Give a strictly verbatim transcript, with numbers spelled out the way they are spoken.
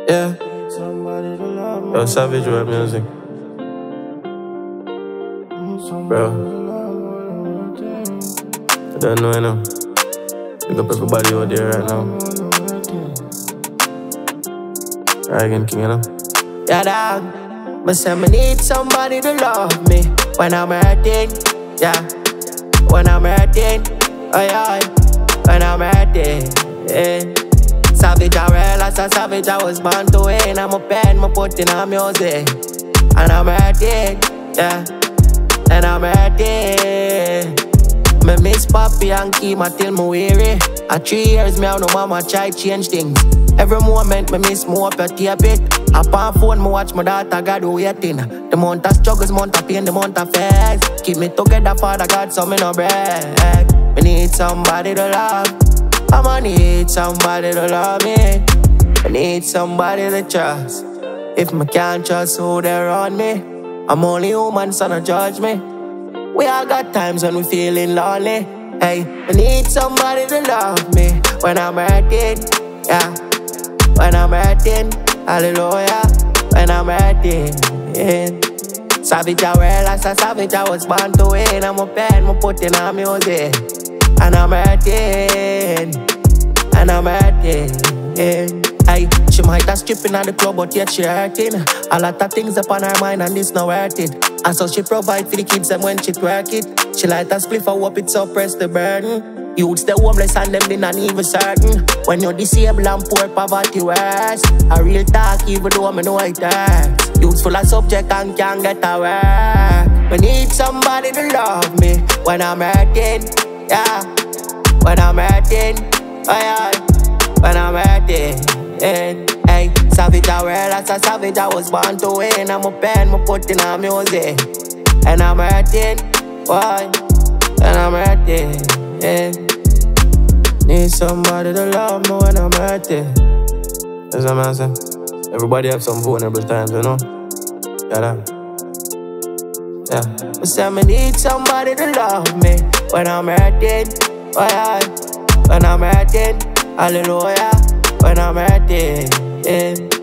Yeah. Yo, Savage rap music. Bro. I don't know, you know. Pick up everybody out there right now. Dragon King, you know. Yeah, dog. But say me need somebody to love me when I'm hurting. Yeah. When I'm hurting. Oh, yeah. When I'm hurting. Yeah. Savage, I realize a savage, I was born to win. I'm a pen, I'm putting on music. And I'm hurting, yeah. And I'm hurting. Me miss Papi and Kima till me weary. At three years, me have no mama try change things. Every moment, me miss me up your tape it. Up on phone, me watch my daughter God waiting. The month of struggles, month of pain, the month of fears. Keep me together, Father God, so me no break. Me need somebody to love. I'ma need somebody to love me. I need somebody to trust. If me can't trust who they around me, I'm only human, so don't judge me. We all got times when we feeling lonely. Hey, I need somebody to love me when I'm hurting, yeah. When I'm hurting, hallelujah. When I'm hurting, yeah. Savage, I realize a savage, I was born to win. I'm a pen, I'm putting on music. And I'm hurting, and I'm hurting, yeah. Hey, she might have stripping at the club, but yet she hurting. A lot of things upon her mind and this not worth it. And so she provide for the kids and when she twerk it. She light a spliff and hope it suppress the burden. Youths the homeless and them they not even certain. When you're disabled and poor, poverty worse. A real talk even though I know it hurts. Youths full of subject and can't get a work. We need somebody to love me when I'm hurting, yeah. When I'm hurting, oh yeah. When I'm hurting, yeah. Hey, savage, I realize a savage, I was born to win. I'm a pen, I'm putting on music. And I'm hurting, why? And I'm hurting, yeah. Need somebody to love me when I'm hurting. That's what I'm saying. Everybody have some vulnerable times, you know? Yeah, that. Yeah. But say me need somebody to love me when I'm hurting. Oh yeah, when I'm hurting, hallelujah. When I'm hurting, yeah.